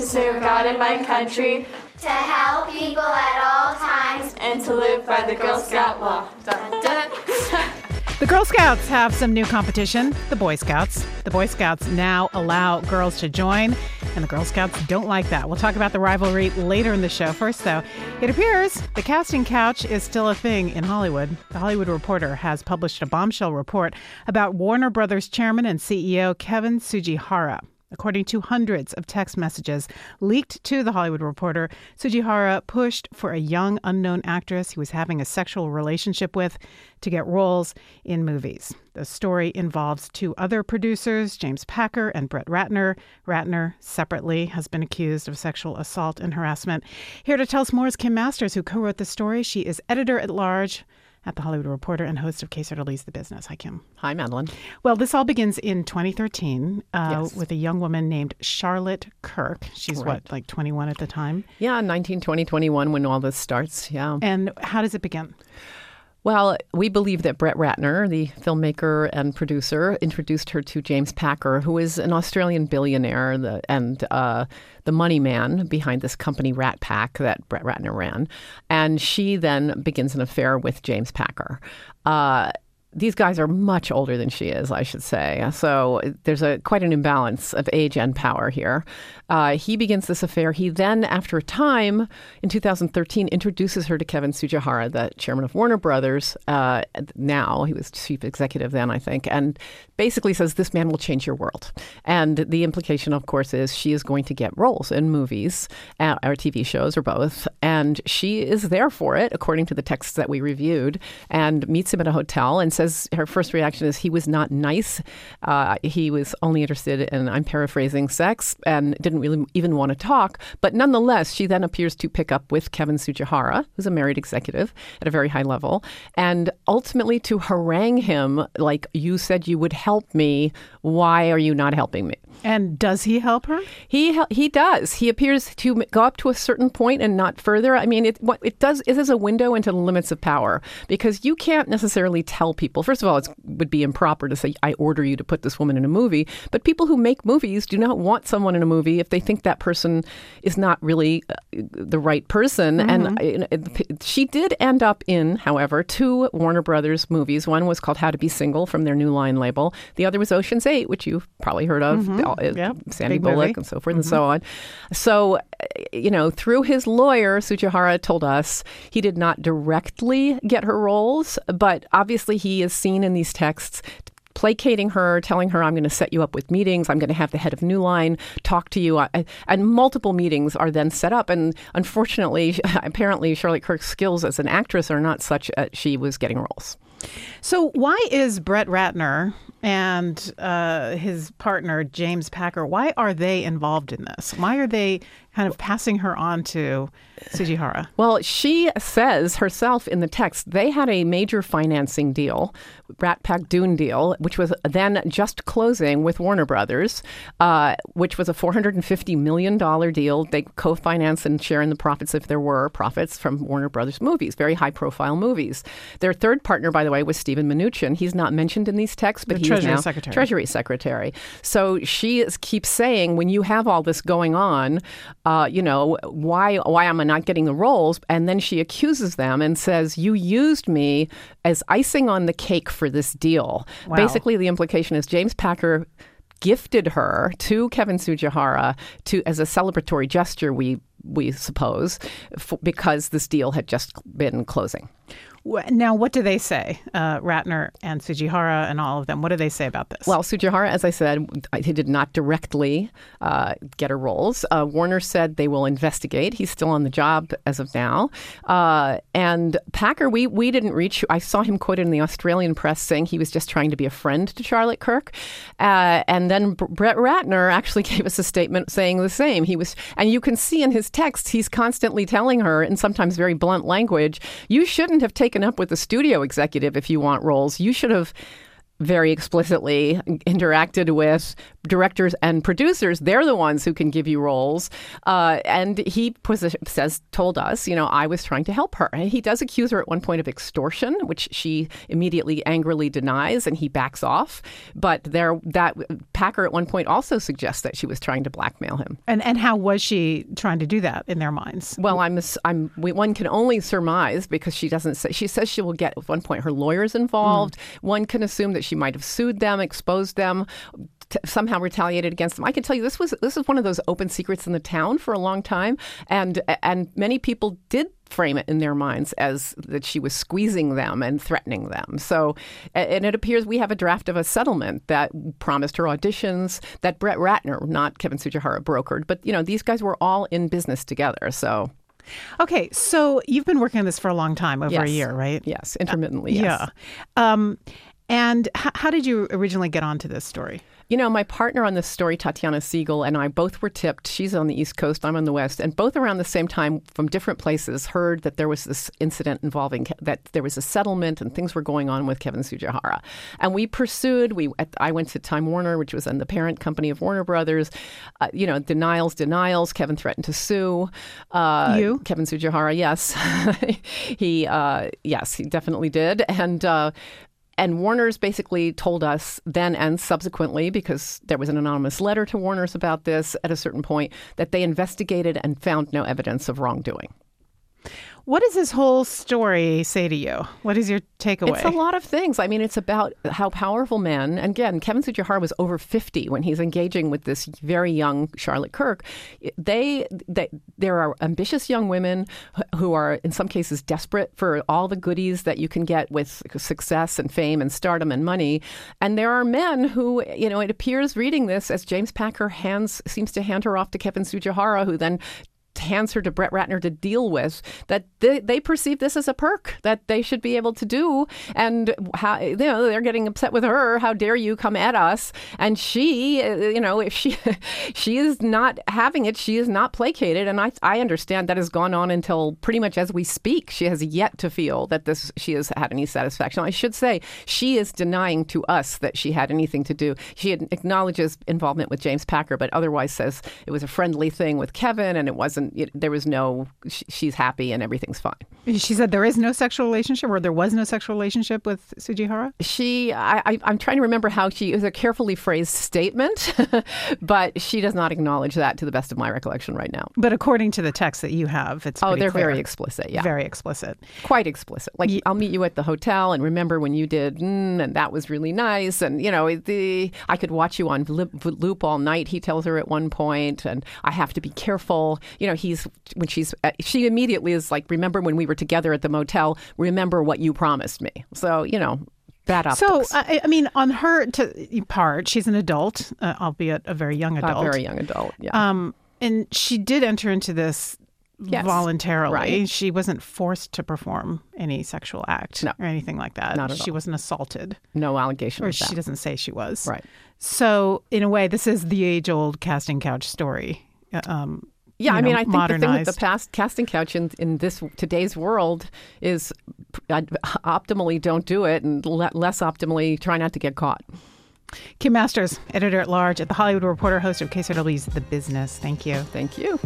serve God and my country, to help people at all times, and to live by the Girl Scout law. Dun, dun. The Girl Scouts have some new competition, the Boy Scouts. The Boy Scouts now allow girls to join, and the Girl Scouts don't like that. We'll talk about the rivalry later in the show. First, though, it appears the casting couch is still a thing in Hollywood. The Hollywood Reporter has published a bombshell report about Warner Brothers chairman and CEO Kevin Tsujihara. According to hundreds of text messages leaked to The Hollywood Reporter, Tsujihara pushed for a young, unknown actress he was having a sexual relationship with to get roles in movies. The story involves two other producers, James Packer and Brett Ratner. Ratner, separately, has been accused of sexual assault and harassment. Here to tell us more is Kim Masters, who co-wrote the story. She is editor-at-large at The Hollywood Reporter and host of KCRW's The Business. Hi, Kim. Hi, Madeline. Well, this all begins in 2013 Yes. with a young woman named Charlotte Kirk. She's Right. what, like 21 at the time? Yeah, 2021 when all this starts, yeah. And how does it begin? Well, we believe that Brett Ratner, the filmmaker and producer, introduced her to James Packer, who is an Australian billionaire and the money man behind this company, Rat Pack, that Brett Ratner ran. And she then begins an affair with James Packer. These guys are much older than she is, I should say. So there's quite an imbalance of age and power here. He begins this affair. He then, after a time, in 2013, introduces her to Kevin Tsujihara, the chairman of Warner Brothers. Now, he was chief executive then, I think, and basically says, this man will change your world. And the implication, of course, is she is going to get roles in movies or TV shows or both. And she is there for it, according to the texts that we reviewed, and meets him at a hotel and says, her first reaction is he was not nice. He was only interested in, I'm paraphrasing, sex and didn't really even want to talk. But nonetheless, she then appears to pick up with Kevin Tsujihara, who's a married executive at a very high level, and ultimately to harangue him like, you said you would help me. Why are you not helping me? And does he help her? He does. He appears to go up to a certain point and not further. I mean, it is a window into the limits of power, because you can't necessarily tell people. First of all, it would be improper to say, I order you to put this woman in a movie. But people who make movies do not want someone in a movie if they think that person is not really the right person. Mm-hmm. And she did end up in, however, two Warner Brothers movies. One was called How to Be Single from their New Line label. The other was Ocean's 8, which you've probably heard of. Mm-hmm. Yep. Sandy Big Bullock movie. and so forth and so on. So, through his lawyer, Tsujihara told us he did not directly get her roles, but obviously he is seen in these texts placating her, telling her, I'm going to set you up with meetings. I'm going to have the head of New Line talk to you. And multiple meetings are then set up. And unfortunately, apparently, Charlotte Kirk's skills as an actress are not such that she was getting roles. So why is Brett Ratner and his partner, James Packer, why are they involved in this? Why are they kind of passing her on to Tsujihara? Well, she says herself in the text, they had a major financing deal, Rat Pack Dune deal, which was then just closing with Warner Brothers, which was a $450 million deal. They co-finance and share in the profits if there were profits from Warner Brothers movies, very high-profile movies. Their third partner, by the way, was Stephen Mnuchin. He's not mentioned in these texts, but he's now Treasury Secretary. So she keeps saying, when you have all this going on, why am I not getting the roles? And then she accuses them and says, you used me as icing on the cake for this deal. Wow. Basically, the implication is James Packer gifted her to Kevin Tsujihara as a celebratory gesture, we suppose, because this deal had just been closing. Now, what do they say? Ratner and Tsujihara and all of them. What do they say about this? Well, Tsujihara, as I said, he did not directly get her roles. Warner said they will investigate. He's still on the job as of now. And Packer, we didn't reach. I saw him quoted in the Australian press saying he was just trying to be a friend to Charlotte Kirk. And then Brett Ratner actually gave us a statement saying the same. And you can see in his text, he's constantly telling her, in sometimes very blunt language, you shouldn't have taken up with the studio executive if you want roles. You should have very explicitly interacted with directors and producers. They're the ones who can give you roles. And he told us, I was trying to help her. He does accuse her at one point of extortion, which she immediately angrily denies, and he backs off. But that Packer at one point also suggests that she was trying to blackmail him. And how was she trying to do that in their minds? Well, one can only surmise because she doesn't say. She says she will get at one point her lawyers involved. One can assume that she might have sued them, exposed them, somehow retaliated against them. I can tell you this is one of those open secrets in the town for a long time, and many people did frame it in their minds as that she was squeezing them and threatening them. So, and it appears we have a draft of a settlement that promised her auditions that Brett Ratner, not Kevin Tsujihara, brokered. But these guys were all in business together. So. Okay, so you've been working on this for a long time, over a year, right? Yes, intermittently, yes. Yeah. And how did you originally get onto this story? My partner on this story, Tatiana Siegel, and I both were tipped. She's on the East Coast, I'm on the West, and both around the same time from different places heard that there was this incident involving that there was a settlement and things were going on with Kevin Tsujihara. And we pursued. I went to Time Warner, which was then the parent company of Warner Brothers. Denials. Kevin threatened to sue. You? Kevin Tsujihara, yes. He definitely did. And Warner's basically told us then and subsequently, because there was an anonymous letter to Warner's about this at a certain point, that they investigated and found no evidence of wrongdoing. What does this whole story say to you? What is your takeaway? It's a lot of things. I mean, it's about how powerful men, and again, Kevin Tsujihara was over 50 when he's engaging with this very young Charlotte Kirk. There are ambitious young women who are, in some cases, desperate for all the goodies that you can get with success and fame and stardom and money. And there are men who, it appears reading this as James Packer seems to hand her off to Kevin Tsujihara, who then hands her to Brett Ratner to deal with, that they perceive this as a perk that they should be able to do. And how, they're getting upset with her. How dare you come at us? And she, if she is not having it, she is not placated. And I understand that has gone on until pretty much as we speak. She has yet to feel that she has had any satisfaction. I should say she is denying to us that she had anything to do. She acknowledges involvement with James Packer, but otherwise says it was a friendly thing with Kevin and it wasn't. There was she's happy and everything's fine. She said there is no sexual relationship, or there was no sexual relationship with Tsujihara? I'm trying to remember how it was a carefully phrased statement, but she does not acknowledge that to the best of my recollection right now. But according to the text that you have, it's pretty they're clear. Very explicit, yeah. Very explicit. Quite explicit. Like, I'll meet you at the hotel and remember when you did, and that was really nice. And, I could watch you on loop all night, he tells her at one point, and I have to be careful. She immediately is like, remember when we were together at the motel, remember what you promised me. So, bad optics. So, I mean, on her part, she's an adult, albeit a very young adult. A very young adult, yeah. And she did enter into this voluntarily. Right. She wasn't forced to perform any sexual act or anything like that. Not at all. She wasn't assaulted. No allegation or of that. She doesn't say she was. Right. So, in a way, this is the age-old casting couch story. Yeah, I mean, I think modernized. The thing with the past casting couch in this today's world is optimally don't do it, and less optimally try not to get caught. Kim Masters, editor-at-large at The Hollywood Reporter, host of KCRW's The Business. Thank you. Thank you.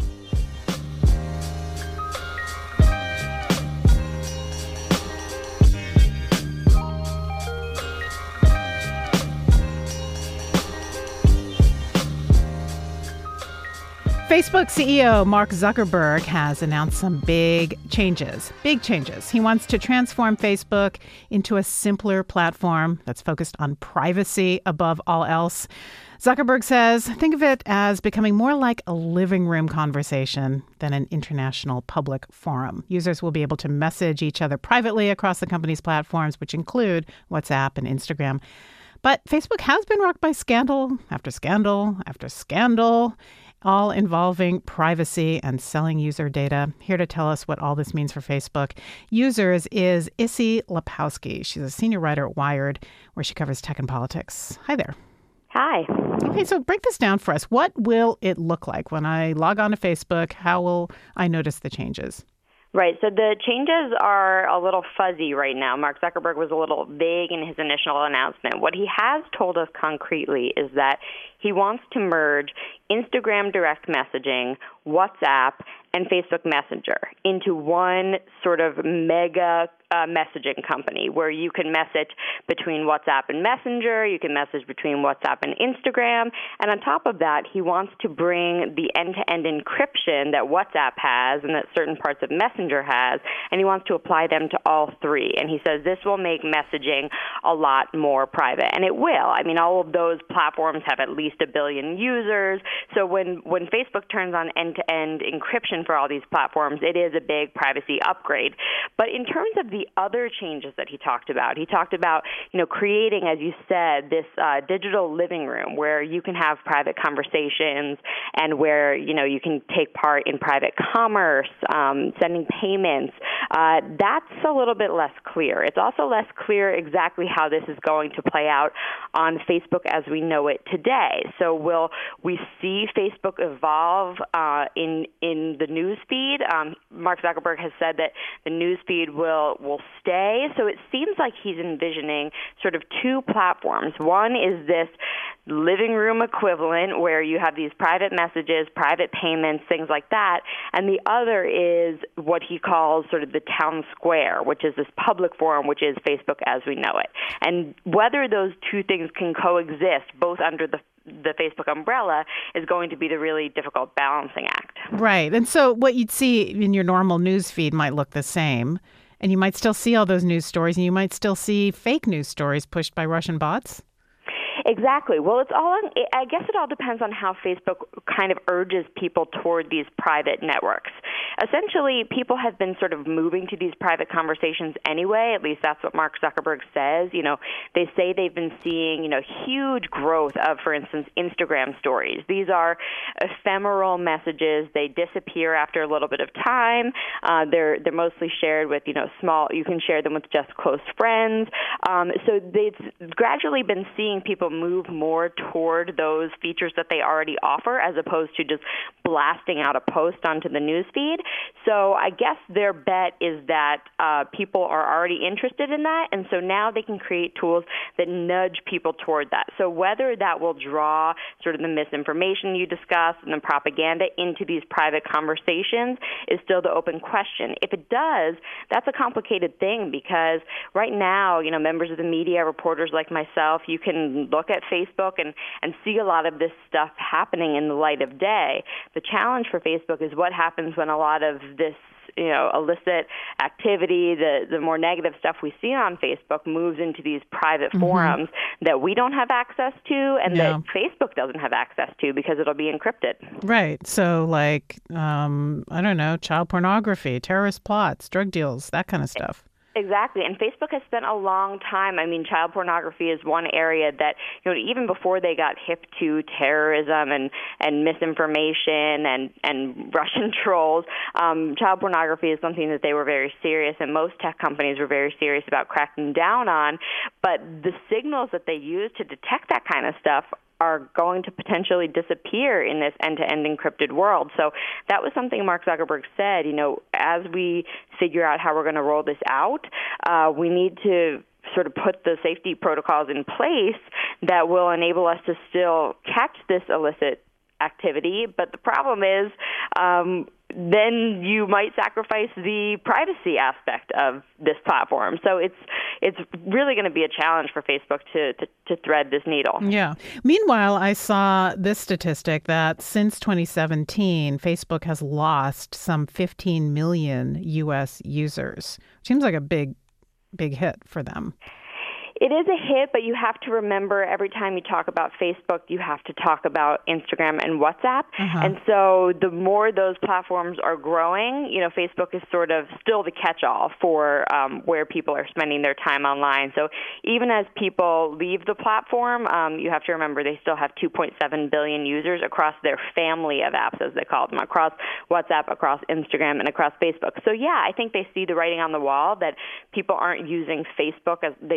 Facebook CEO Mark Zuckerberg has announced some big changes. He wants to transform Facebook into a simpler platform that's focused on privacy above all else. Zuckerberg says, think of it as becoming more like a living room conversation than an international public forum. Users will be able to message each other privately across the company's platforms, which include WhatsApp and Instagram. But Facebook has been rocked by scandal after scandal after scandal, all involving privacy and selling user data. Here to tell us what all this means for Facebook users is Issy Lepowski. She's a senior writer at Wired, where she covers tech and politics. Hi there. Hi. Okay, so break this down for us. What will it look like when I log on to Facebook? How will I notice the changes? Right. So the changes are a little fuzzy right now. Mark Zuckerberg was a little vague in his initial announcement. What he has told us concretely is that he wants to merge Instagram direct messaging, WhatsApp, and Facebook Messenger into one sort of mega messaging company where you can message between WhatsApp and Messenger, you can message between WhatsApp and Instagram, and on top of that, he wants to bring the end-to-end encryption that WhatsApp has and that certain parts of Messenger has, and he wants to apply them to all three. And he says this will make messaging a lot more private, and it will. I mean, all of those platforms have at least 1 billion users, so when Facebook turns on end-to-end encryption for all these platforms, it is a big privacy upgrade. But in terms of the other changes that he talked about creating, as you said, this digital living room where you can have private conversations and where, you can take part in private commerce, sending payments. That's a little bit less clear. It's also less clear exactly how this is going to play out on Facebook as we know it today. So will we see Facebook evolve in the news feed? Mark Zuckerberg has said that the news feed will stay. So it seems like he's envisioning sort of two platforms. One is this living room equivalent where you have these private messages, private payments, things like that. And the other is what he calls sort of the town square, which is this public forum, which is Facebook as we know it. And whether those two things can coexist both under the Facebook umbrella is going to be the really difficult balancing act. Right. And so what you'd see in your normal news feed might look the same. And you might still see all those news stories, and you might still see fake news stories pushed by Russian bots. Exactly. Well, I guess it all depends on how Facebook kind of urges people toward these private networks. Essentially, people have been sort of moving to these private conversations anyway. At least that's what Mark Zuckerberg says. They say they've been seeing, huge growth of, for instance, Instagram stories. These are ephemeral messages. They disappear after a little bit of time. They're mostly shared with, small. You can share them with just close friends. So they've gradually been seeing people move more toward those features that they already offer as opposed to just blasting out a post onto the news feed. So I guess their bet is that people are already interested in that, and so now they can create tools that nudge people toward that. So whether that will draw sort of the misinformation you discussed and the propaganda into these private conversations is still the open question. If it does, that's a complicated thing because right now, members of the media, reporters like myself, you can look at Facebook and see a lot of this stuff happening in the light of day. The challenge for Facebook is what happens when a lot of this illicit activity, the more negative stuff we see on Facebook moves into these private forums that we don't have access to and that Facebook doesn't have access to because it'll be encrypted. Right. So I don't know, child pornography, terrorist plots, drug deals, that kind of stuff. Exactly. And Facebook has spent a long time. I mean, child pornography is one area that, even before they got hip to terrorism and misinformation and Russian trolls, child pornography is something that they were very serious, and most tech companies were very serious about cracking down on. But the signals that they use to detect that kind of stuff are going to potentially disappear in this end-to-end encrypted world. So that was something Mark Zuckerberg said, as we figure out how we're going to roll this out, we need to sort of put the safety protocols in place that will enable us to still catch this illicit activity. But the problem is then you might sacrifice the privacy aspect of this platform. So it's really going to be a challenge for Facebook to thread this needle. Yeah. Meanwhile, I saw this statistic that since 2017, Facebook has lost some 15 million U.S. users. Seems like a big hit for them. It is a hit, but you have to remember every time you talk about Facebook, you have to talk about Instagram and WhatsApp. And so the more those platforms are growing, Facebook is sort of still the catch-all for where people are spending their time online. So even as people leave the platform, you have to remember they still have 2.7 billion users across their family of apps, as they call them, across WhatsApp, across Instagram, and across Facebook. So, yeah, I think they see the writing on the wall that people aren't using Facebook as the blue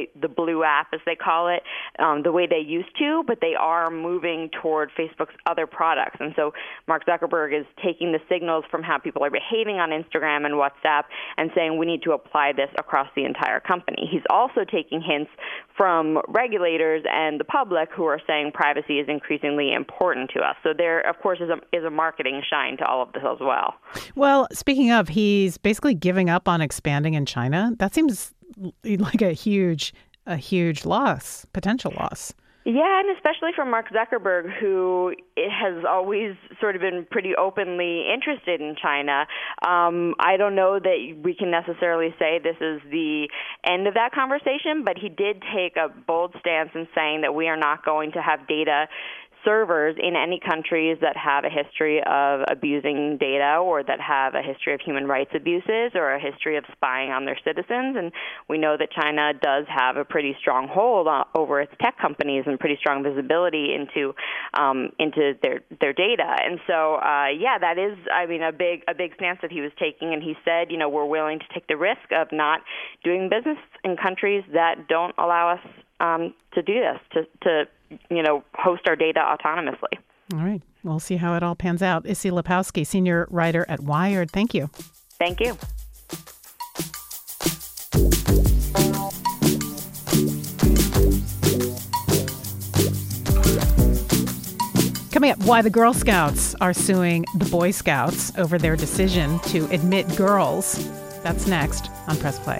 blue app, as they call it, the way they used to, but they are moving toward Facebook's other products. And so Mark Zuckerberg is taking the signals from how people are behaving on Instagram and WhatsApp and saying we need to apply this across the entire company. He's also taking hints from regulators and the public who are saying privacy is increasingly important to us. So there, of course, is a marketing shine to all of this as well. Well, speaking of, he's basically giving up on expanding in China. That seems like a huge loss, potential loss. Yeah, and especially for Mark Zuckerberg, who has always sort of been pretty openly interested in China. I don't know that we can necessarily say this is the end of that conversation, but he did take a bold stance in saying that we are not going to have data servers in any countries that have a history of abusing data or that have a history of human rights abuses or a history of spying on their citizens. And we know that China does have a pretty strong hold over its tech companies and pretty strong visibility into their data. And so, that is, a big stance that he was taking. And he said, we're willing to take the risk of not doing business in countries that don't allow us to do this, to host our data autonomously. All right. We'll see how it all pans out. Issy Lepowski, senior writer at Wired. Thank you. Thank you. Coming up, why the Girl Scouts are suing the Boy Scouts over their decision to admit girls. That's next on Press Play.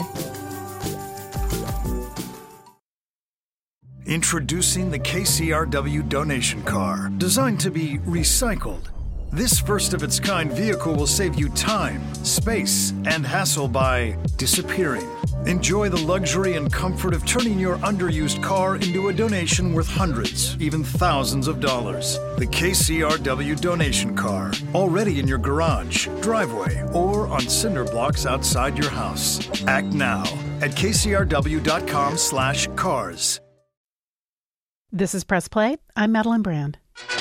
Introducing the KCRW donation car, designed to be recycled. This first-of-its-kind vehicle will save you time, space, and hassle by disappearing. Enjoy the luxury and comfort of turning your underused car into a donation worth hundreds, even thousands of dollars. The KCRW donation car, already in your garage, driveway, or on cinder blocks outside your house. Act now at kcrw.com/cars. This is Press Play. I'm Madeline Brand.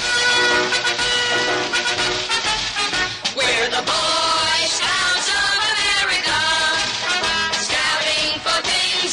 We're the Boy Scouts of America, scouting for things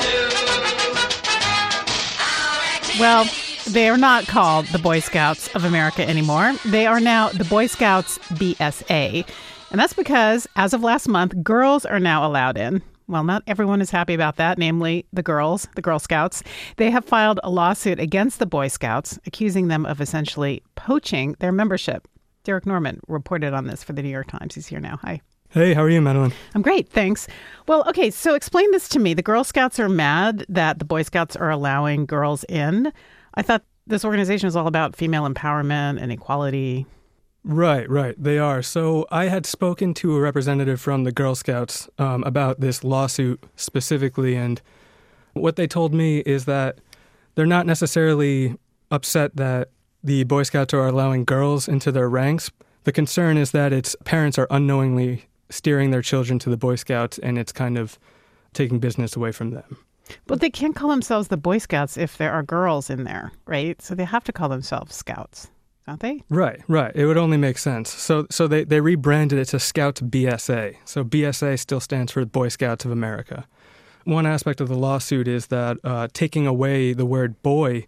anew. Well, they are not called the Boy Scouts of America anymore. They are now the Boy Scouts BSA. And that's because, as of last month, girls are now allowed in. Well, not everyone is happy about that, namely the girls, the Girl Scouts. They have filed a lawsuit against the Boy Scouts, accusing them of essentially poaching their membership. Derek Norman reported on this for the New York Times. He's here now. Hi. Hey, how are you, Madeline? I'm great, thanks. Well, okay, so explain this to me. The Girl Scouts are mad that the Boy Scouts are allowing girls in. I thought this organization was all about female empowerment and equality. Right. They are. So I had spoken to a representative from the Girl Scouts about this lawsuit specifically, and what they told me is that they're not necessarily upset that the Boy Scouts are allowing girls into their ranks. The concern is that its parents are unknowingly steering their children to the Boy Scouts, and it's kind of taking business away from them. But they can't call themselves the Boy Scouts if there are girls in there, right? So they have to call themselves Scouts. Don't they? Right. It would only make sense. So they rebranded it to Scouts BSA. So BSA still stands for Boy Scouts of America. One aspect of the lawsuit is that taking away the word boy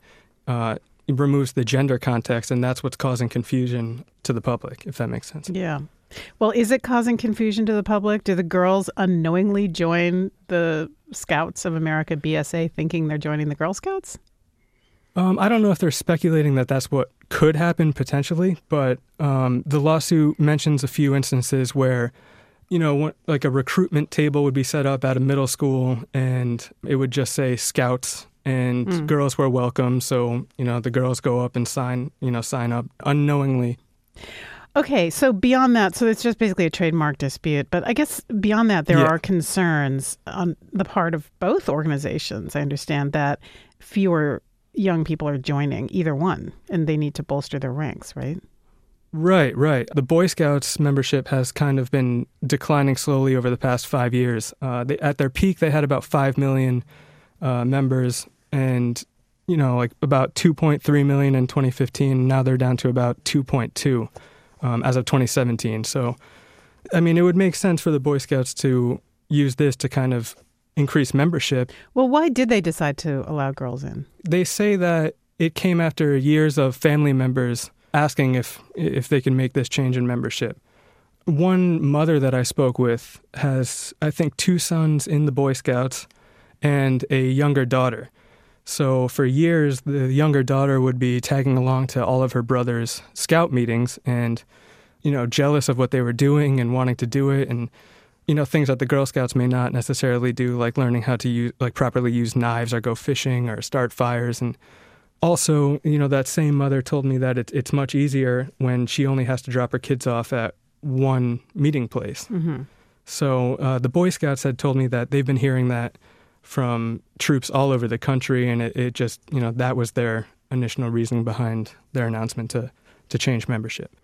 removes the gender context, and that's what's causing confusion to the public, if that makes sense. Yeah. Well, is it causing confusion to the public? Do the girls unknowingly join the Scouts of America BSA thinking they're joining the Girl Scouts? I don't know if they're speculating that that's what could happen potentially, but the lawsuit mentions a few instances where, like a recruitment table would be set up at a middle school and it would just say Scouts and girls were welcome. So, the girls go up and sign up unknowingly. Okay, so beyond that, so it's just basically a trademark dispute. But I guess beyond that, there are concerns on the part of both organizations. I understand that fewer young people are joining either one, and they need to bolster their ranks, right? Right. The Boy Scouts membership has kind of been declining slowly over the past 5 years. At their peak, they had about 5 million members, and about 2.3 million in 2015. Now they're down to about 2.2 as of 2017. So, it would make sense for the Boy Scouts to use this to kind of increase membership. Well, why did they decide to allow girls in? They say that it came after years of family members asking if they can make this change in membership. One mother that I spoke with has, I think, 2 sons in the Boy Scouts and a younger daughter. So for years, the younger daughter would be tagging along to all of her brother's scout meetings and, jealous of what they were doing and wanting to do it, and, things that the Girl Scouts may not necessarily do, like learning how to properly use knives or go fishing or start fires. And also, that same mother told me that it's much easier when she only has to drop her kids off at one meeting place. Mm-hmm. So the Boy Scouts had told me that they've been hearing that from troops all over the country, and it just, that was their initial reasoning behind their announcement to change membership.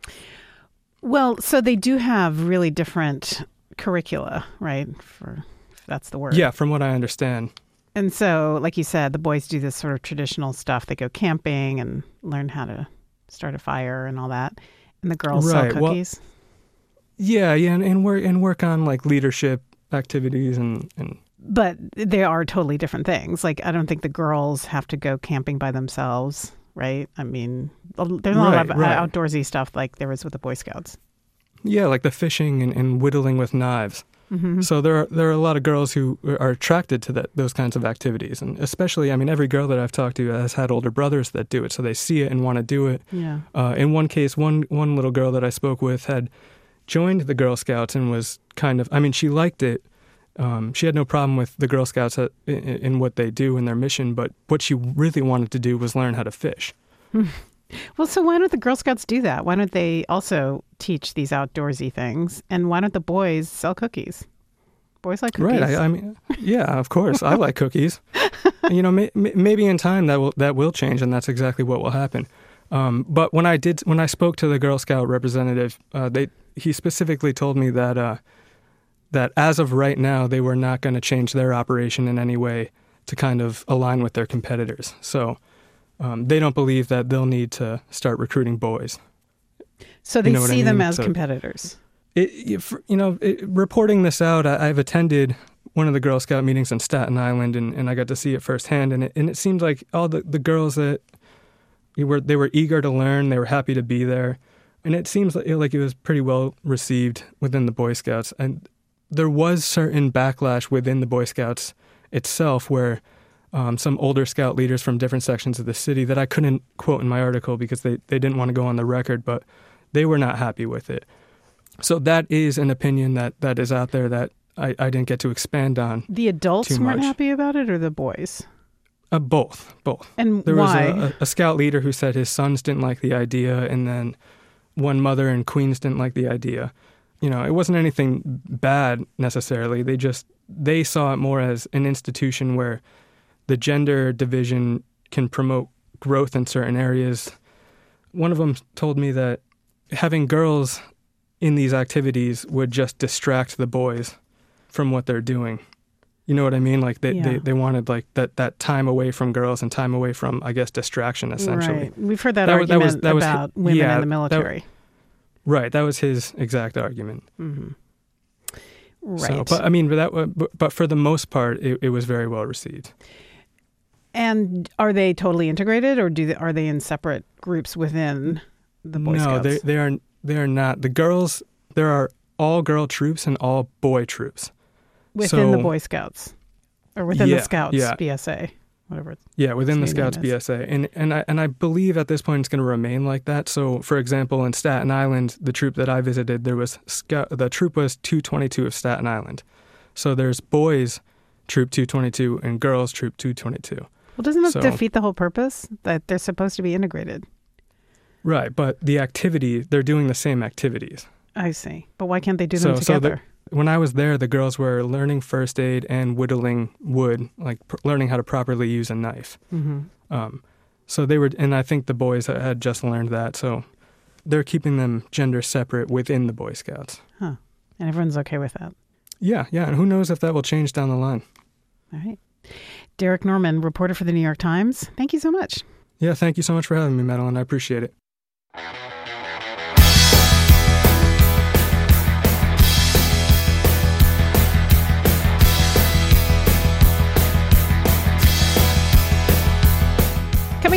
Well, so they do have really different curricula, right? If that's the word. Yeah, from what I understand. And so, like you said, the boys do this sort of traditional stuff. They go camping and learn how to start a fire and all that. And the girls sell cookies. Well, and work on like leadership activities and. But they are totally different things. Like, I don't think the girls have to go camping by themselves, right? I mean, there's a lot of outdoorsy stuff like there was with the Boy Scouts. Yeah, like the fishing and whittling with knives. Mm-hmm. So there are a lot of girls who are attracted to those kinds of activities. And especially, every girl that I've talked to has had older brothers that do it. So they see it and want to do it. Yeah. In one case, one little girl that I spoke with had joined the Girl Scouts and was kind of, she liked it. She had no problem with the Girl Scouts in what they do in their mission, but what she really wanted to do was learn how to fish. Well, so why don't the Girl Scouts do that? Why don't they also teach these outdoorsy things? And why don't the boys sell cookies? Boys like cookies. Right. Yeah, of course. I like cookies. Maybe in time that will change, and that's exactly what will happen. But when I spoke to the Girl Scout representative, he specifically told me that as of right now, they were not going to change their operation in any way to kind of align with their competitors. So they don't believe that they'll need to start recruiting boys. So they see them as competitors. Reporting this out, I've attended one of the Girl Scout meetings in Staten Island, and I got to see it firsthand. And it seemed like all the girls that they were eager to learn, they were happy to be there. And it seems like it was pretty well received within the Boy Scouts. And there was certain backlash within the Boy Scouts itself where some older Scout leaders from different sections of the city that I couldn't quote in my article because they didn't want to go on the record, but they were not happy with it. So that is an opinion that is out there that I didn't get to expand on. The adults weren't happy about it, or the boys? Both. And there why? was a Scout leader who said his sons didn't like the idea, and then one mother in Queens didn't like the idea. It wasn't anything bad necessarily. They saw it more as an institution where the gender division can promote growth in certain areas. One of them told me that having girls in these activities would just distract the boys from what they're doing. You know what I mean? Like they wanted like that time away from girls and time away from, I guess, distraction essentially. Right. We've heard that argument about women in the military. Right. That was his exact argument. Mm-hmm. Right. So, but for the most part, it was very well received. And are they totally integrated, or are they in separate groups within the Boy Scouts? No, they are not. The girls, there are all girl troops and all boy troops. Within the Boy Scouts? Or within the Scouts, BSA, whatever it's within the Scouts BSA. And I believe at this point it's going to remain like that. So, for example, in Staten Island, the troop that I visited, the troop was 222 of Staten Island. So there's boys troop 222 and girls troop 222. Well, doesn't that defeat the whole purpose? That they're supposed to be integrated? Right, but the activity, they're doing the same activities. I see. But why can't they do them together? When I was there, the girls were learning first aid and whittling wood, like learning how to properly use a knife. Mm-hmm. So they were, and I think the boys had just learned that. So they're keeping them gender separate within the Boy Scouts. Huh. And everyone's okay with that? Yeah. And who knows if that will change down the line. All right. Derek Norman, reporter for the New York Times. Thank you so much. Yeah, thank you so much for having me, Madeline. I appreciate it.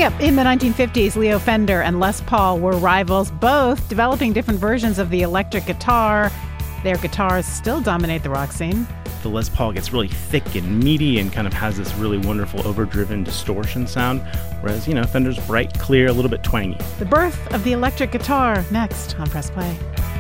Coming up, in the 1950s, Leo Fender and Les Paul were rivals, both developing different versions of the electric guitar. Their guitars still dominate the rock scene. The Les Paul gets really thick and meaty and kind of has this really wonderful overdriven distortion sound, whereas, Fender's bright, clear, a little bit twangy. The birth of the electric guitar, next on Press Play.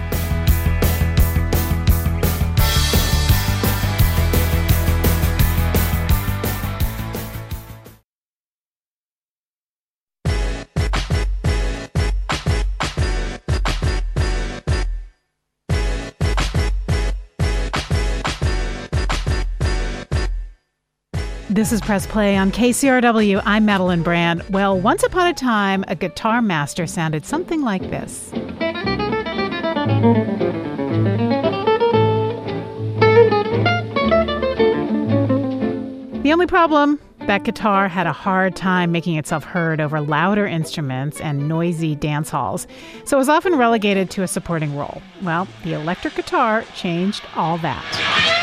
This is Press Play on KCRW. I'm Madeline Brand. Well, once upon a time, a guitar master sounded something like this. The only problem, that guitar had a hard time making itself heard over louder instruments and noisy dance halls, so it was often relegated to a supporting role. Well, the electric guitar changed all that.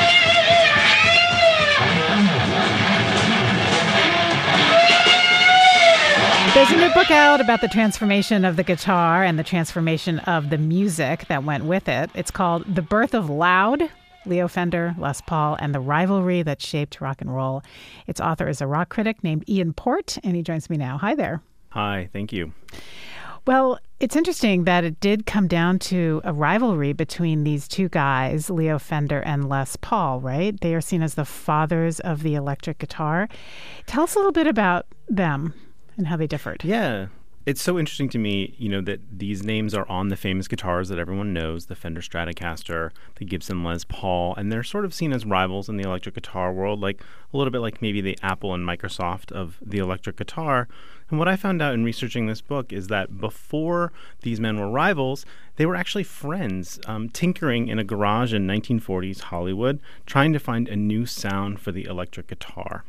There's a new book out about the transformation of the guitar and the transformation of the music that went with it. It's called The Birth of Loud, Leo Fender, Les Paul, and the Rivalry That Shaped Rock and Roll. Its author is a rock critic named Ian Port, and he joins me now. Hi there. Hi, thank you. Well, it's interesting that it did come down to a rivalry between these two guys, Leo Fender and Les Paul, right? They are seen as the fathers of the electric guitar. Tell us a little bit about them and how they differed. Yeah. It's so interesting to me, that these names are on the famous guitars that everyone knows, the Fender Stratocaster, the Gibson Les Paul, and they're sort of seen as rivals in the electric guitar world, like a little bit like maybe the Apple and Microsoft of the electric guitar. And what I found out in researching this book is that before these men were rivals, they were actually friends, tinkering in a garage in 1940s Hollywood, trying to find a new sound for the electric guitar.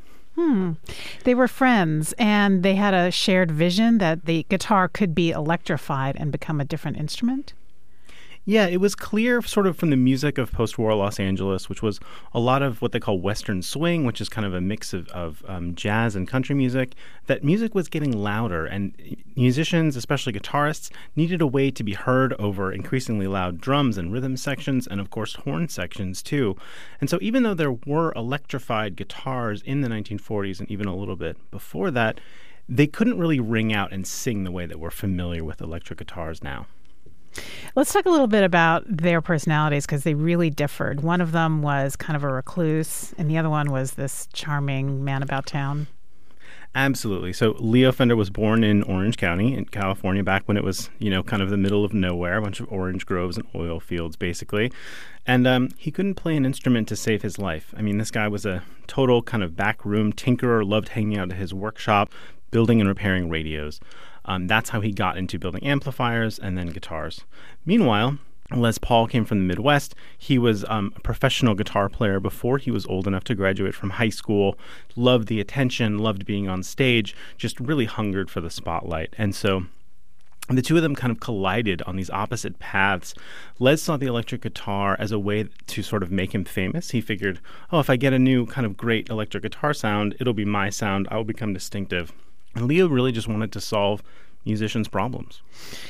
They were friends, and they had a shared vision that the guitar could be electrified and become a different instrument? Yeah, it was clear sort of from the music of post-war Los Angeles, which was a lot of what they call Western swing, which is kind of a mix of jazz and country music, that music was getting louder, and musicians, especially guitarists, needed a way to be heard over increasingly loud drums and rhythm sections, and of course horn sections too. And so even though there were electrified guitars in the 1940s and even a little bit before that, they couldn't really ring out and sing the way that we're familiar with electric guitars now. Let's talk a little bit about their personalities, because they really differed. One of them was kind of a recluse, and the other one was this charming man about town. Absolutely. So Leo Fender was born in Orange County in California back when it was, kind of the middle of nowhere, a bunch of orange groves and oil fields, basically. And he couldn't play an instrument to save his life. I mean, this guy was a total kind of backroom tinkerer, loved hanging out at his workshop, building and repairing radios. That's how he got into building amplifiers and then guitars. Meanwhile, Les Paul came from the Midwest. He was a professional guitar player before he was old enough to graduate from high school, loved the attention, loved being on stage, just really hungered for the spotlight. And so the two of them kind of collided on these opposite paths. Les saw the electric guitar as a way to sort of make him famous. He figured, if I get a new kind of great electric guitar sound, it'll be my sound. I will become distinctive. And Leo really just wanted to solve musicians' problems.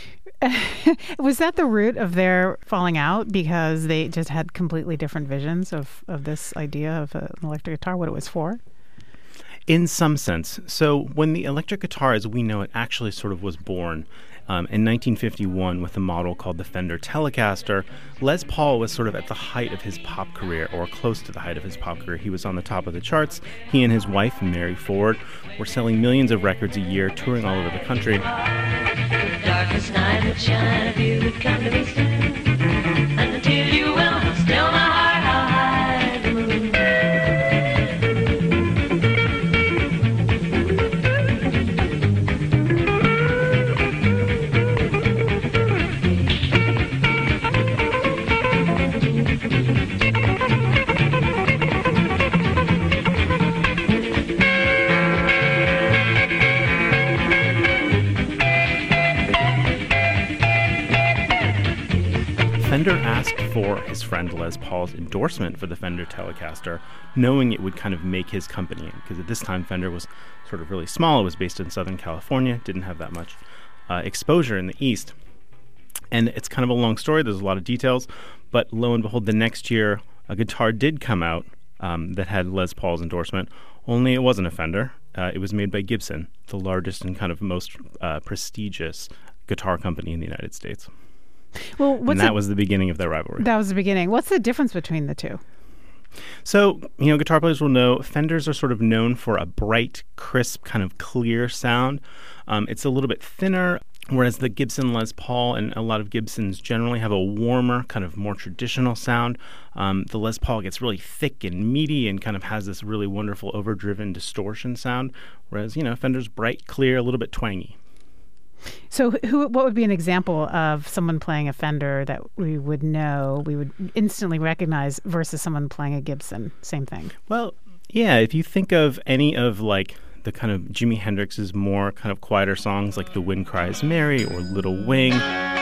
Was that the root of their falling out, because they just had completely different visions of this idea of an electric guitar, what it was for? In some sense. So when the electric guitar as we know it actually sort of was born, in 1951 with a model called the Fender Telecaster, Les Paul was sort of at the height of his pop career, or close to the height of his pop career. He was on the top of the charts. He and his wife, Mary Ford, were selling millions of records a year, touring all over the country. Darkest night would shine if you would come to me soon. And until you will, still my heart, how high the moon. for his friend Les Paul's endorsement for the Fender Telecaster, knowing it would kind of make his company, because at this time Fender was sort of really small. It was based in Southern California, didn't have that much exposure in the East. And it's kind of a long story. There's a lot of details. But lo and behold, the next year, a guitar did come out that had Les Paul's endorsement, only it wasn't a Fender. It was made by Gibson, the largest and kind of most prestigious guitar company in the United States. Well, and that was the beginning of their rivalry. That was the beginning. What's the difference between the two? So, guitar players will know Fenders are sort of known for a bright, crisp, kind of clear sound. It's a little bit thinner, whereas the Gibson Les Paul and a lot of Gibsons generally have a warmer, kind of more traditional sound. The Les Paul gets really thick and meaty and kind of has this really wonderful overdriven distortion sound, whereas, Fender's bright, clear, a little bit twangy. So what would be an example of someone playing a Fender that we would know, we would instantly recognize versus someone playing a Gibson? Same thing. Well, yeah, if you think of any of the kind of Jimi Hendrix's more kind of quieter songs like The Wind Cries Mary or Little Wing.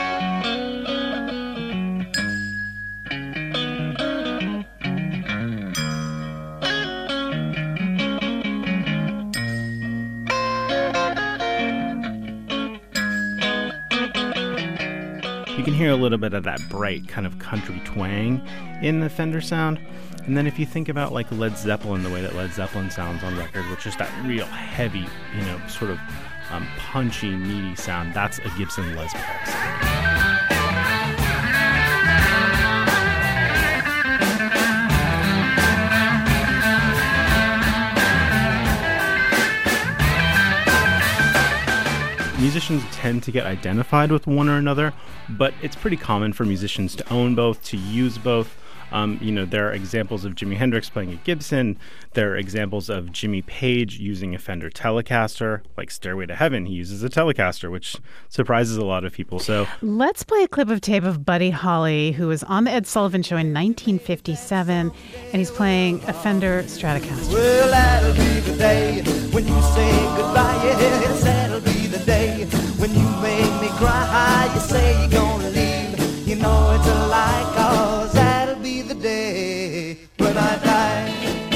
You can hear a little bit of that bright kind of country twang in the Fender sound. And then if you think about like Led Zeppelin, the way that Led Zeppelin sounds on record, which is that real heavy, sort of punchy, meaty sound, that's a Gibson Les Paul sound. Musicians tend to get identified with one or another, but it's pretty common for musicians to own both, to use both. There are examples of Jimi Hendrix playing a Gibson. There are examples of Jimmy Page using a Fender Telecaster, like Stairway to Heaven. He uses a Telecaster, which surprises a lot of people. So let's play a clip of tape of Buddy Holly, who was on the Ed Sullivan Show in 1957, and he's playing a Fender Stratocaster. Well, that'll be the day when you say goodbye. Yes, that'll be the day when you make me cry. You say you're gonna leave. You know it's a lie, 'cause that'll be the day when I die.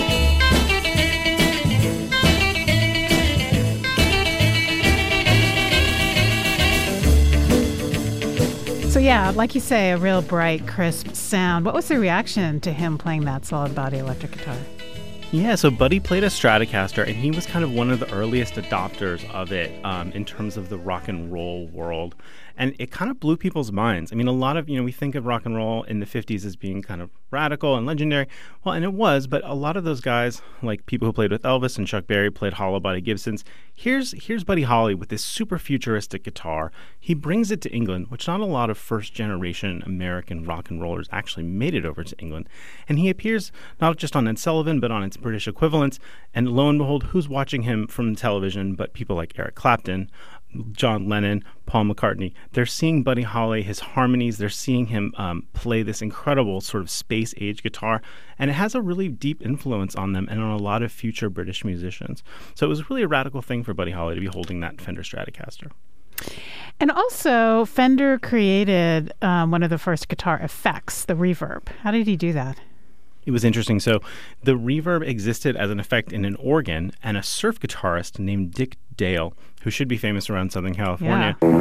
So yeah, like you say, a real bright, crisp sound. What was the reaction to him playing that solid body electric guitar? Yeah, so Buddy played a Stratocaster, and he was kind of one of the earliest adopters of it in terms of the rock and roll world. And it kind of blew people's minds. I mean, a lot of, we think of rock and roll in the 50s as being kind of radical and legendary. Well, and it was, but a lot of those guys, like people who played with Elvis and Chuck Berry, played hollow body Gibsons. Here's Buddy Holly with this super futuristic guitar. He brings it to England, which not a lot of first-generation American rock and rollers actually made it over to England. And he appears not just on Ed Sullivan, but on its British equivalents. And lo and behold, who's watching him from television but people like Eric Clapton, John Lennon, Paul McCartney. They're seeing Buddy Holly, his harmonies. They're seeing him play this incredible sort of space-age guitar, and it has a really deep influence on them and on a lot of future British musicians. So it was really a radical thing for Buddy Holly to be holding that Fender Stratocaster. And also, Fender created one of the first guitar effects, the reverb. How did he do that? It was interesting. So the reverb existed as an effect in an organ, and a surf guitarist named Dick Dale, who should be famous around Southern California. Yeah.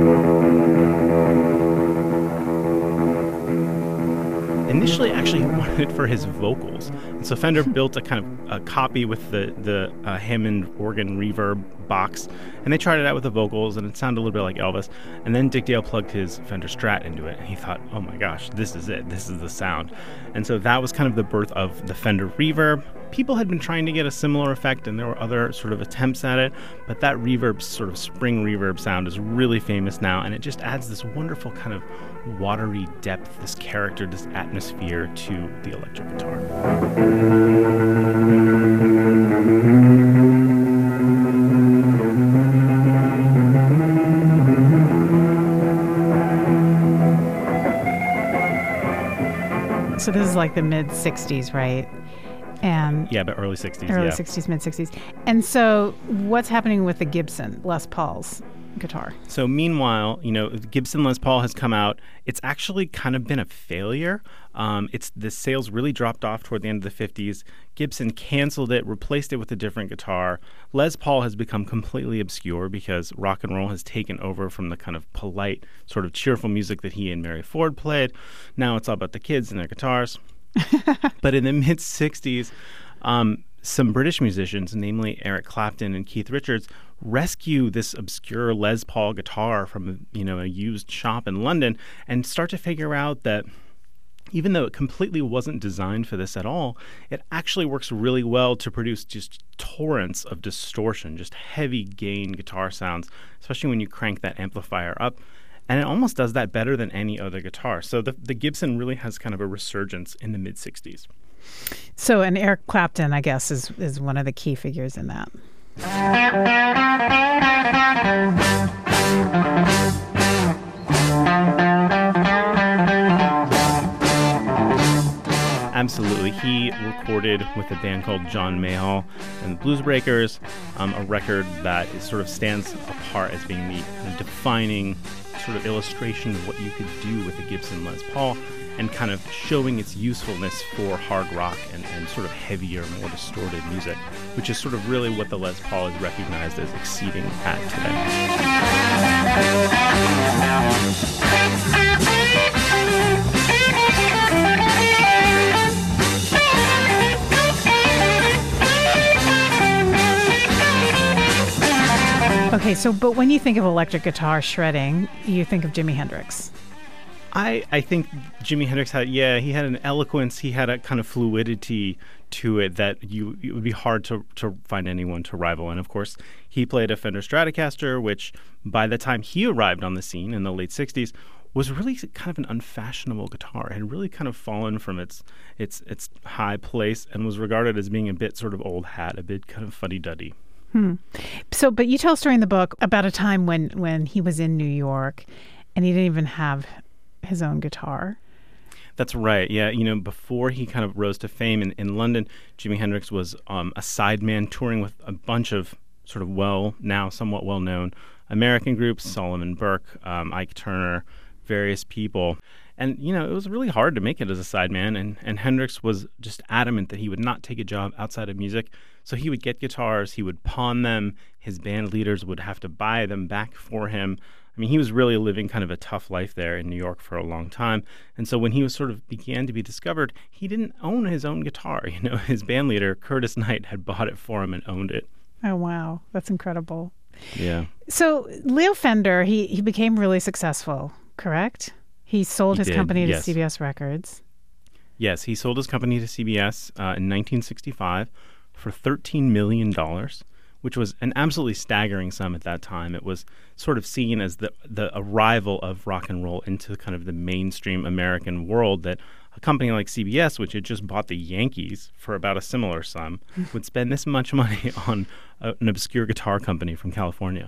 Initially, actually, he wanted it for his vocals. And so Fender built a kind of a copy with the Hammond organ reverb box, and they tried it out with the vocals, and it sounded a little bit like Elvis. And then Dick Dale plugged his Fender Strat into it, and he thought, oh my gosh, this is it. This is the sound. And so that was kind of the birth of the Fender Reverb. People had been trying to get a similar effect, and there were other sort of attempts at it, but that reverb, sort of spring reverb sound, is really famous now, and it just adds this wonderful kind of watery depth, this character, this atmosphere to the electric guitar. So this is like the mid-'60s, right? And Yeah, but early 60s, early yeah. 60s, mid 60s. And so what's happening with the Gibson Les Paul's guitar? So meanwhile, Gibson Les Paul has come out. It's actually kind of been a failure. The sales really dropped off toward the end of the 50s. Gibson canceled it, replaced it with a different guitar. Les Paul has become completely obscure because rock and roll has taken over from the kind of polite, sort of cheerful music that he and Mary Ford played. Now it's all about the kids and their guitars. But in the mid-60s, some British musicians, namely Eric Clapton and Keith Richards, rescue this obscure Les Paul guitar from a used shop in London and start to figure out that even though it completely wasn't designed for this at all, it actually works really well to produce just torrents of distortion, just heavy gain guitar sounds, especially when you crank that amplifier up. And it almost does that better than any other guitar. So the Gibson really has kind of a resurgence in the mid-60s. So, and Eric Clapton, I guess, is one of the key figures in that. Absolutely. He recorded with a band called John Mayall and the Blues Breakers, a record that sort of stands apart as being the defining sort of illustration of what you could do with a Gibson Les Paul and kind of showing its usefulness for hard rock and sort of heavier, more distorted music, which is sort of really what the Les Paul is recognized as exceeding at today. Okay, so but when you think of electric guitar shredding, you think of Jimi Hendrix. I think Jimi Hendrix he had an eloquence, he had a kind of fluidity to it that it would be hard to find anyone to rival. And of course, he played a Fender Stratocaster, which by the time he arrived on the scene in the late 60s, was really kind of an unfashionable guitar. It had really kind of fallen from its high place and was regarded as being a bit sort of old hat, a bit kind of fuddy-duddy. So, but you tell a story in the book about a time when he was in New York and he didn't even have his own guitar. That's right. Yeah, before he kind of rose to fame in London, Jimi Hendrix was a sideman touring with a bunch of sort of somewhat well-known American groups, Solomon Burke, Ike Turner, various people. And, it was really hard to make it as a sideman, and Hendrix was just adamant that he would not take a job outside of music. So he would get guitars, he would pawn them, his band leaders would have to buy them back for him. I mean, he was really living kind of a tough life there in New York for a long time. And so when he was sort of began to be discovered, he didn't own his own guitar. His band leader, Curtis Knight, had bought it for him and owned it. Oh, wow. That's incredible. Yeah. So Leo Fender, he became really successful, correct? He sold his company to CBS Records. Yes, he sold his company to CBS in 1965 for $13 million, which was an absolutely staggering sum at that time. It was sort of seen as the arrival of rock and roll into kind of the mainstream American world, that a company like CBS, which had just bought the Yankees for about a similar sum, would spend this much money on an obscure guitar company from California.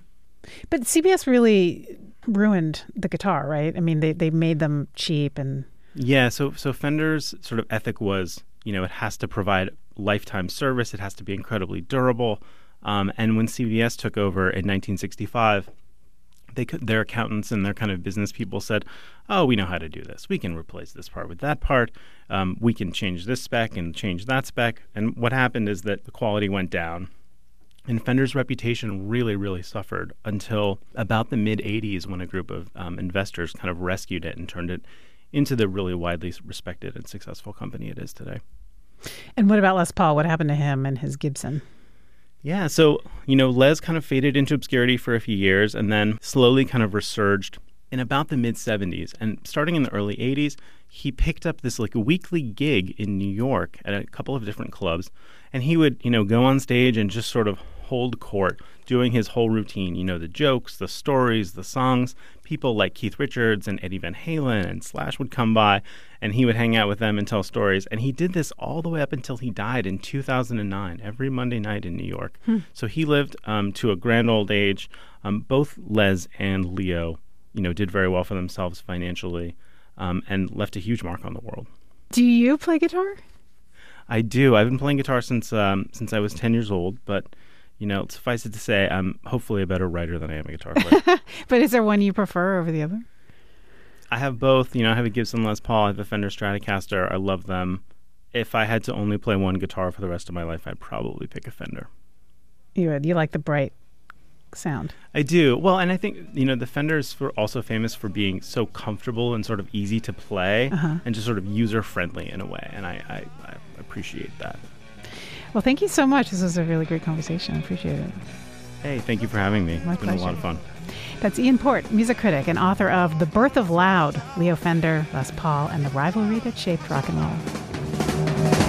But CBS really ruined the guitar, right? I mean, they made them cheap and... Yeah, so Fender's sort of ethic was, it has to provide lifetime service, it has to be incredibly durable. And when CBS took over in 1965, their accountants and their kind of business people said, oh, we know how to do this. We can replace this part with that part. We can change this spec and change that spec. And what happened is that the quality went down. And Fender's reputation really, really suffered until about the mid-'80s, when a group of investors kind of rescued it and turned it into the really widely respected and successful company it is today. And what about Les Paul? What happened to him and his Gibson? Yeah, so, Les kind of faded into obscurity for a few years and then slowly kind of resurged in about the mid-'70s. And starting in the early 80s, he picked up this weekly gig in New York at a couple of different clubs. And he would, go on stage and just sort of hold court, doing his whole routine, the jokes, the stories, the songs. People like Keith Richards and Eddie Van Halen and Slash would come by, and he would hang out with them and tell stories. And he did this all the way up until he died in 2009, every Monday night in New York. So he lived to a grand old age. Both Les and Leo, did very well for themselves financially, and left a huge mark on the world. Do you play guitar? I do. I've been playing guitar since I was 10 years old, but suffice it to say, I'm hopefully a better writer than I am a guitar player. But is there one you prefer over the other? I have both. I have a Gibson Les Paul, I have a Fender Stratocaster. I love them. If I had to only play one guitar for the rest of my life, I'd probably pick a Fender. You would. You like the bright sound. I do. Well, and I think, the Fenders were also famous for being so comfortable and sort of easy to play and just sort of user-friendly in a way. And I appreciate that. Well, thank you so much. This was a really great conversation. I appreciate it. Hey, thank you for having me. My It's been pleasure. a lot of fun. That's Ian Port, music critic and author of The Birth of Loud, Leo Fender, Les Paul, and the Rivalry That Shaped Rock and Roll.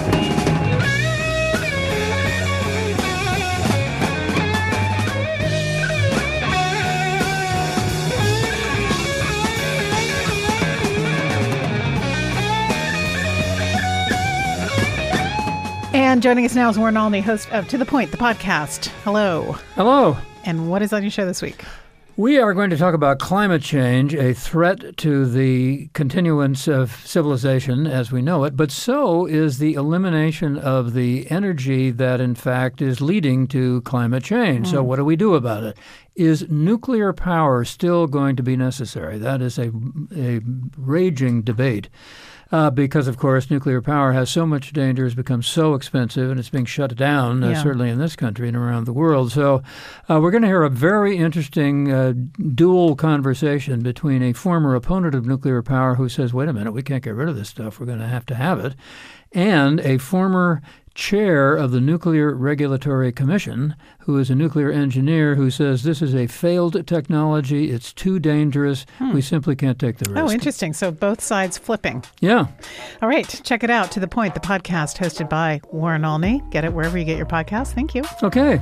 And joining us now is Warren Alney, host of To The Point, the podcast. Hello. Hello. And what is on your show this week? We are going to talk about climate change, a threat to the continuance of civilization as we know it, but so is the elimination of the energy that, in fact, is leading to climate change. So what do we do about it? Is nuclear power still going to be necessary? That is a raging debate. Because, of course, nuclear power has so much danger, has become so expensive, and it's being shut down, certainly in this country and around the world. So we're going to hear a very interesting dual conversation between a former opponent of nuclear power who says, wait a minute, we can't get rid of this stuff, we're going to have it, and a former chair of the Nuclear Regulatory Commission, who is a nuclear engineer, who says this is a failed technology, it's too dangerous, we simply can't take the risk. Oh, interesting. So both sides flipping. Yeah. All right. Check it out. To The Point, the podcast hosted by Warren Alney. Get it wherever you get your podcasts. Thank you. Okay.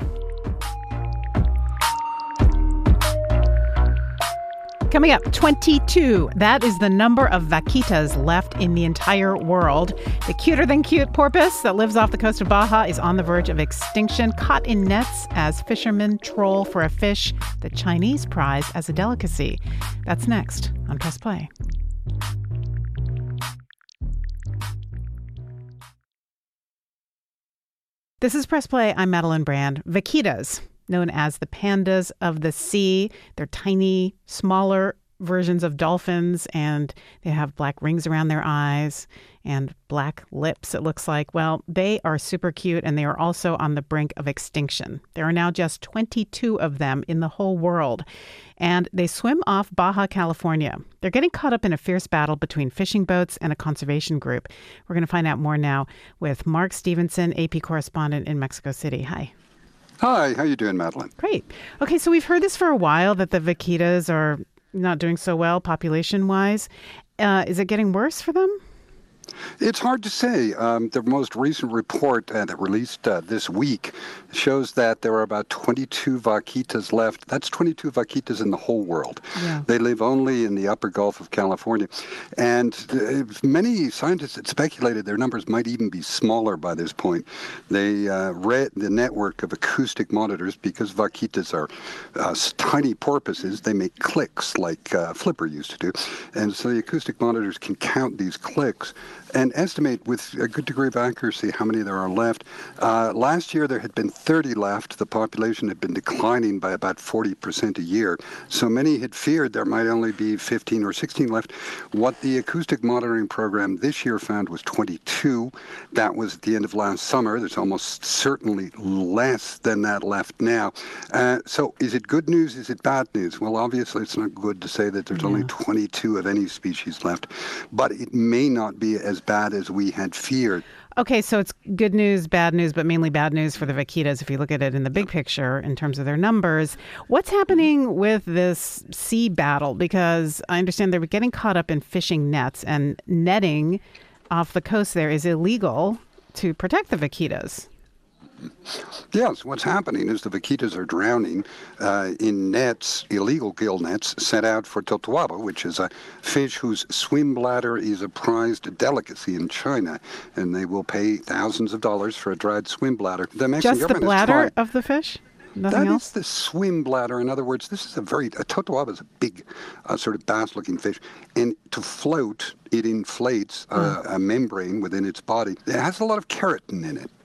Coming up, 22. That is the number of vaquitas left in the entire world. The cuter-than-cute porpoise that lives off the coast of Baja is on the verge of extinction, caught in nets as fishermen troll for a fish the Chinese prize as a delicacy. That's next on Press Play. This is Press Play. I'm Madeline Brand. Vaquitas, known as the pandas of the sea. They're tiny, smaller versions of dolphins, and they have black rings around their eyes and black lips, it looks like. Well, they are super cute, and they are also on the brink of extinction. There are now just 22 of them in the whole world, and they swim off Baja California. They're getting caught up in a fierce battle between fishing boats and a conservation group. We're going to find out more now with Mark Stevenson, AP correspondent in Mexico City. Hi. Hi, how you doing, Madeline? Great. Okay, so we've heard this for a while, that the vaquitas are not doing so well population-wise. Is it getting worse for them? It's hard to say. The most recent report that released this week shows that there are about 22 vaquitas left. That's 22 vaquitas in the whole world. Yeah. They live only in the upper Gulf of California. And many scientists had speculated their numbers might even be smaller by this point. They read the network of acoustic monitors, because vaquitas are tiny porpoises. They make clicks like Flipper used to do. And so the acoustic monitors can count these clicks and estimate with a good degree of accuracy how many there are left. Last year there had been 30 left. The population had been declining by about 40% a year. So many had feared there might only be 15 or 16 left. What the acoustic monitoring program this year found was 22. That was at the end of last summer. There's almost certainly less than that left now. So is it good news? Is it bad news? Well, obviously it's not good to say that there's only 22 of any species left, but it may not be as bad as we had feared. Okay, so it's good news, bad news, but mainly bad news for the vaquitas if you look at it in the big picture in terms of their numbers. What's happening with this sea battle? Because I understand they're getting caught up in fishing nets, and netting off the coast there is illegal to protect the vaquitas. Yes, what's happening is the vaquitas are drowning in nets, illegal gill nets, set out for totoaba, which is a fish whose swim bladder is a prized delicacy in China, and they will pay thousands of dollars for a dried swim bladder. Just the bladder of the fish? Nothing else? Is the swim bladder. In other words, this is a totoaba is a big, sort of bass-looking fish, and to float, it inflates a membrane within its body. It has a lot of keratin in it.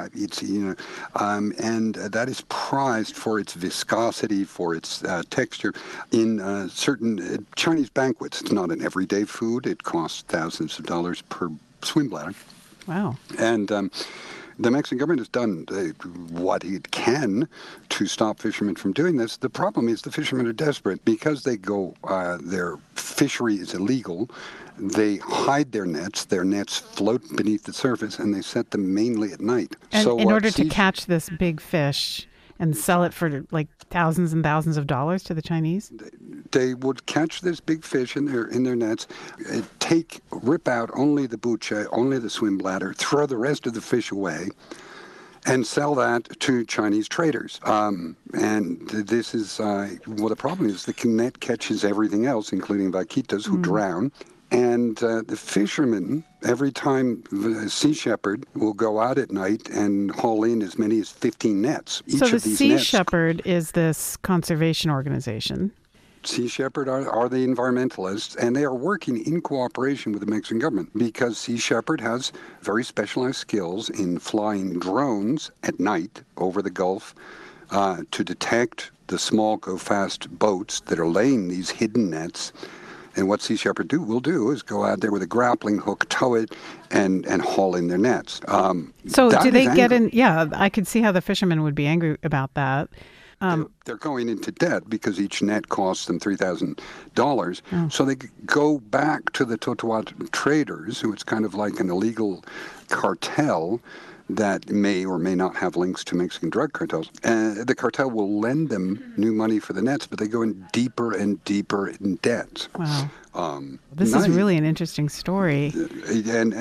And that is prized for its viscosity, for its texture. In certain Chinese banquets, it's not an everyday food. It costs thousands of dollars per swim bladder. Wow. And the Mexican government has done what it can to stop fishermen from doing this. The problem is the fishermen are desperate because they go, their fishery is illegal. They hide their nets. Their nets float beneath the surface, and they set them mainly at night. And so in order to catch this big fish and sell it for like thousands and thousands of dollars to the Chinese? They would catch this big fish in their nets, rip out only the buche, only the swim bladder, throw the rest of the fish away, and sell that to Chinese traders. And this is the problem is. The net catches everything else, including vaquitas who drown. And the fishermen, every time Sea Shepherd will go out at night and haul in as many as 15 nets. So the Sea Shepherd is this conservation organization. Sea Shepherd are the environmentalists, and they are working in cooperation with the Mexican government because Sea Shepherd has very specialized skills in flying drones at night over the Gulf to detect the small, go-fast boats that are laying these hidden nets. And what Sea Shepherd will do is go out there with a grappling hook, tow it, and haul in their nets. So do they get in? Yeah, I could see how the fishermen would be angry about that. They're going into debt because each net costs them $3,000. So they go back to the Totoaba traders, who it's kind of like an illegal cartel that may or may not have links to Mexican drug cartels. The cartel will lend them new money for the nets, but they go in deeper and deeper in debt. Wow. This is really an interesting story. And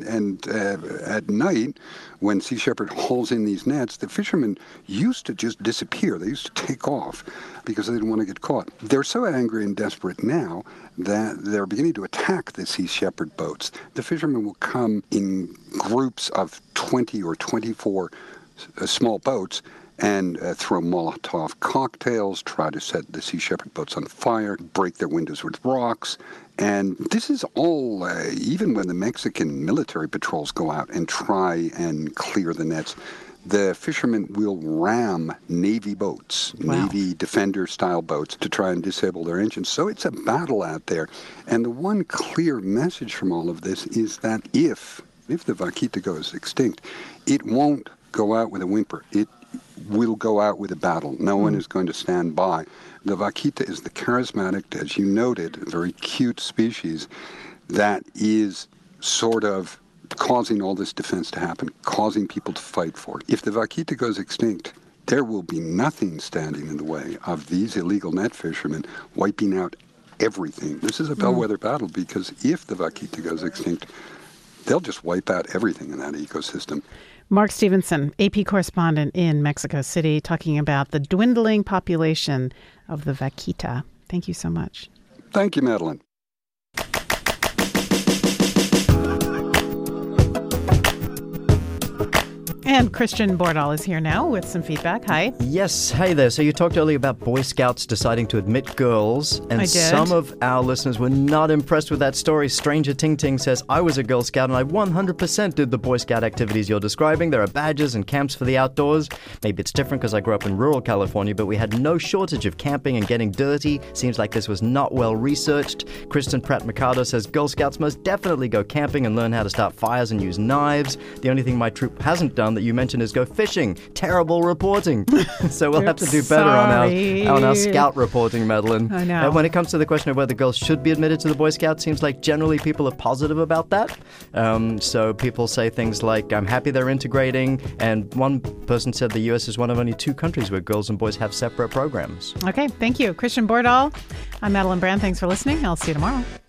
at night, when Sea Shepherd hauls in these nets, the fishermen used to just disappear. They used to take off because they didn't want to get caught. They're so angry and desperate now that they're beginning to attack the Sea Shepherd boats. The fishermen will come in groups of 20 or 24 small boats and throw Molotov cocktails, try to set the Sea Shepherd boats on fire, break their windows with rocks. And this is all, even when the Mexican military patrols go out and try and clear the nets, the fishermen will ram Navy boats, Navy Defender-style boats, to try and disable their engines. So it's a battle out there. And the one clear message from all of this is that if the vaquita goes extinct, it won't go out with a whimper. It will go out with a battle. No one is going to stand by. The vaquita is the charismatic, as you noted, very cute species that is sort of causing all this defense to happen, causing people to fight for it. If the vaquita goes extinct, there will be nothing standing in the way of these illegal net fishermen wiping out everything. This is a bellwether battle because if the vaquita goes extinct, they'll just wipe out everything in that ecosystem. Mark Stevenson, AP correspondent in Mexico City, talking about the dwindling population of the vaquita. Thank you so much. Thank you, Madeline. And Christian Bordahl is here now with some feedback. Hi. Yes, hey there. So you talked earlier about Boy Scouts deciding to admit girls, and I did. Some of our listeners were not impressed with that story. Stranger Ting Ting says, I was a Girl Scout and I 100% did the Boy Scout activities you're describing. There are badges and camps for the outdoors. Maybe it's different because I grew up in rural California, but we had no shortage of camping and getting dirty. Seems like this was not well researched. Kristen Pratt Mercado says, Girl Scouts must definitely go camping and learn how to start fires and use knives. The only thing my troop hasn't done that you mentioned is go fishing. Terrible reporting. So we'll have to do better on our scout reporting, Madeline. I know. When it comes to the question of whether girls should be admitted to the Boy Scouts, seems like generally people are positive about that. So people say things like, I'm happy they're integrating. And one person said the U.S. is one of only 2 countries where girls and boys have separate programs. Okay, thank you. Christian Bordahl. I'm Madeline Brand. Thanks for listening. I'll see you tomorrow.